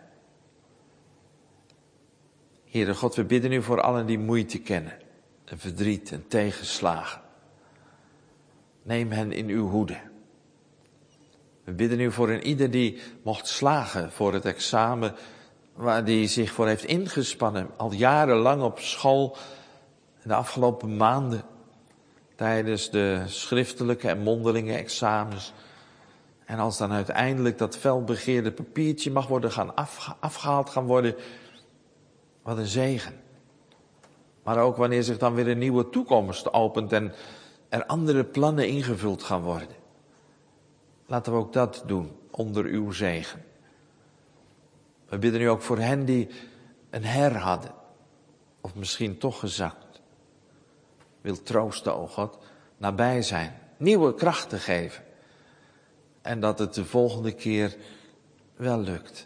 Heere God, we bidden u voor allen die moeite kennen, en verdriet en tegenslagen. Neem hen in uw hoede. We bidden u voor een ieder die mocht slagen voor het examen, waar die zich voor heeft ingespannen, al jarenlang op school, in de afgelopen maanden, tijdens de schriftelijke en mondelinge examens. En als dan uiteindelijk dat felbegeerde papiertje mag worden gaan afge- afgehaald gaan worden, wat een zegen. Maar ook wanneer zich dan weer een nieuwe toekomst opent en er andere plannen ingevuld gaan worden. Laten we ook dat doen onder uw zegen. We bidden u ook voor hen die een her hadden. Of misschien toch gezakt. Wil troosten, o God, nabij zijn. Nieuwe krachten geven. En dat het de volgende keer wel lukt.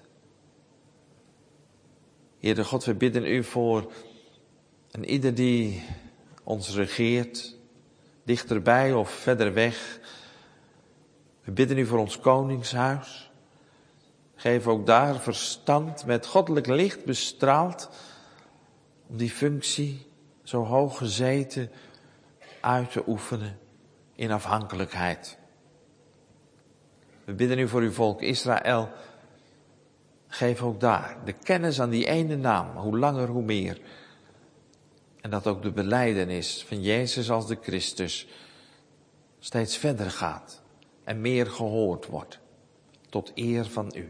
Heere God, we bidden u voor en ieder die ons regeert, dichterbij of verder weg. We bidden u voor ons koningshuis. Geef ook daar verstand met goddelijk licht bestraald, om die functie zo hoog gezeten uit te oefenen in afhankelijkheid. We bidden u voor uw volk Israël. Geef ook daar de kennis aan die ene naam, hoe langer hoe meer. En dat ook de belijdenis van Jezus als de Christus steeds verder gaat en meer gehoord wordt, tot eer van u.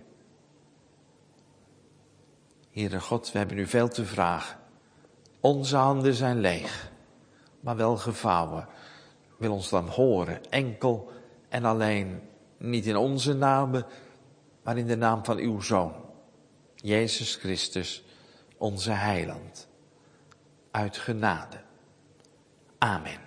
Heere God, we hebben u veel te vragen. Onze handen zijn leeg, maar wel gevouwen. Wil ons dan horen, enkel en alleen, niet in onze naam, maar in de naam van uw Zoon, Jezus Christus, onze heiland. Uit genade. Amen.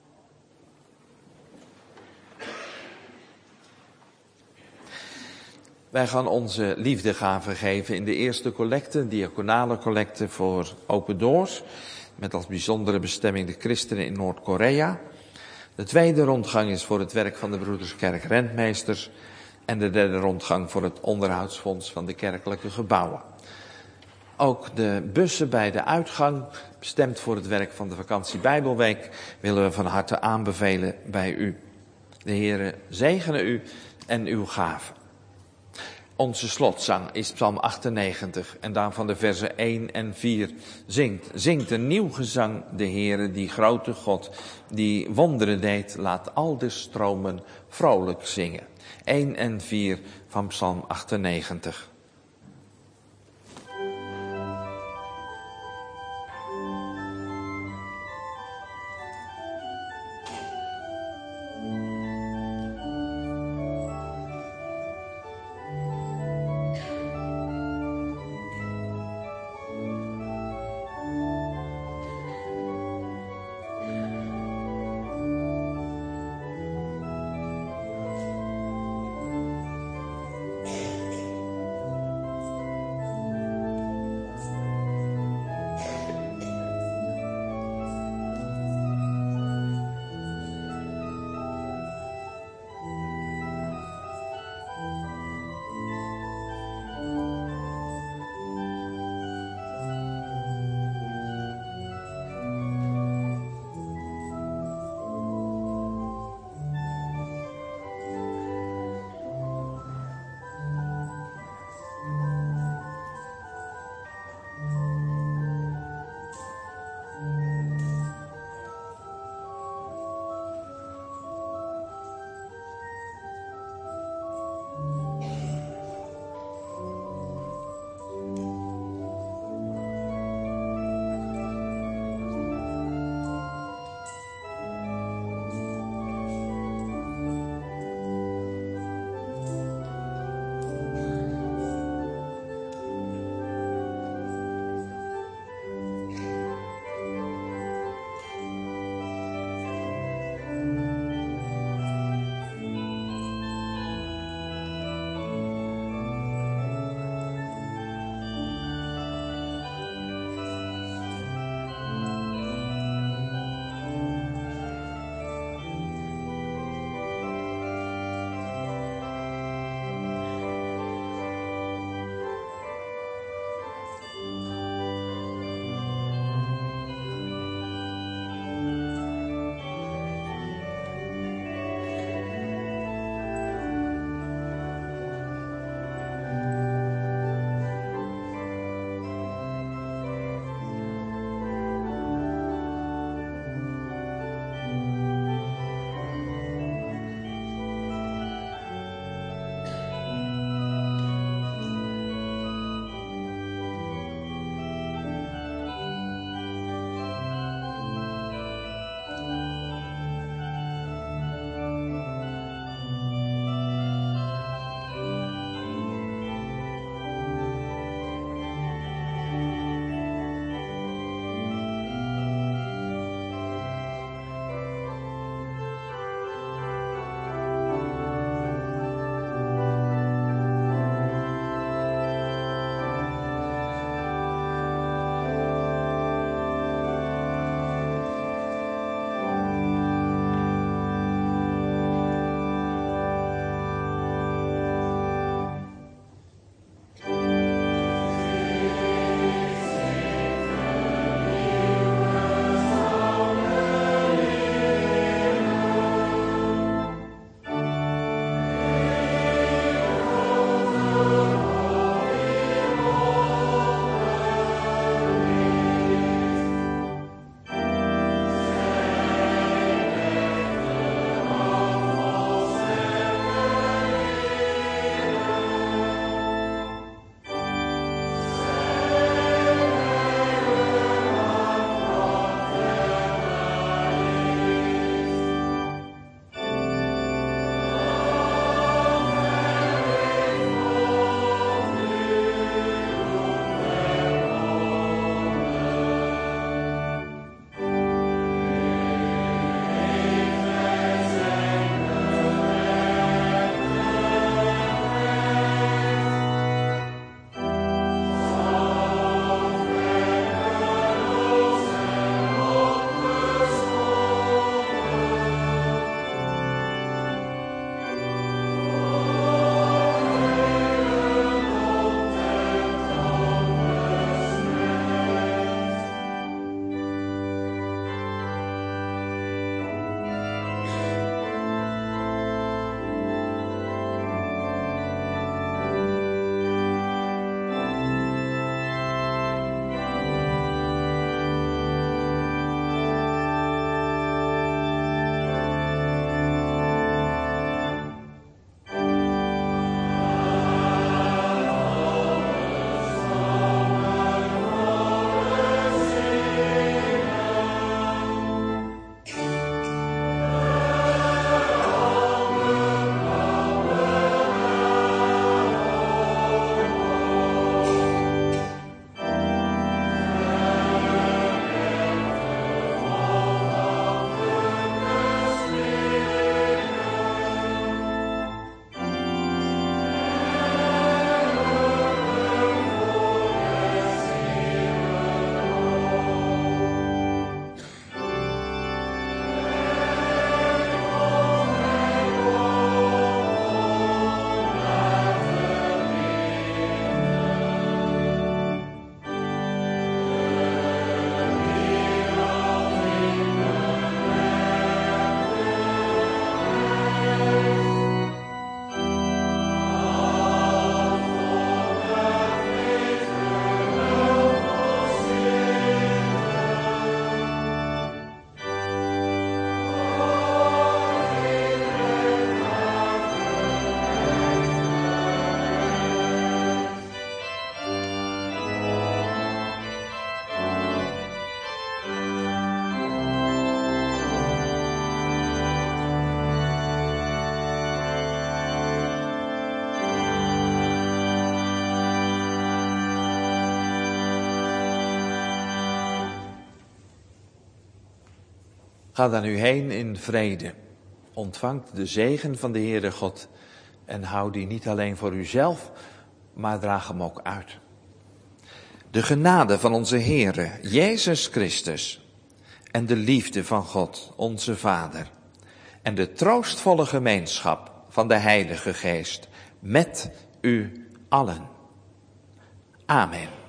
Wij gaan onze liefdegave geven in de eerste collecte, diaconale collecte voor Open Doors, met als bijzondere bestemming de christenen in Noord-Korea. De tweede rondgang is voor het werk van de Broederskerk Rentmeesters en de derde rondgang voor het onderhoudsfonds van de kerkelijke gebouwen. Ook de bussen bij de uitgang, bestemd voor het werk van de vakantie Bijbelweek, willen we van harte aanbevelen bij u. De Heere zegene u en uw gave. Onze slotzang is Psalm achtennegentig en daarvan de versen één en vier. Zingt, zingt een nieuw gezang, de Heere, die grote God, die wonderen deed, laat al de stromen vrolijk zingen. één en vier van Psalm achtennegentig. Ga dan nu heen in vrede. Ontvangt de zegen van de Heere God en houd die niet alleen voor uzelf, maar draag hem ook uit. De genade van onze Heere, Jezus Christus, en de liefde van God, onze Vader, en de troostvolle gemeenschap van de Heilige Geest met u allen. Amen.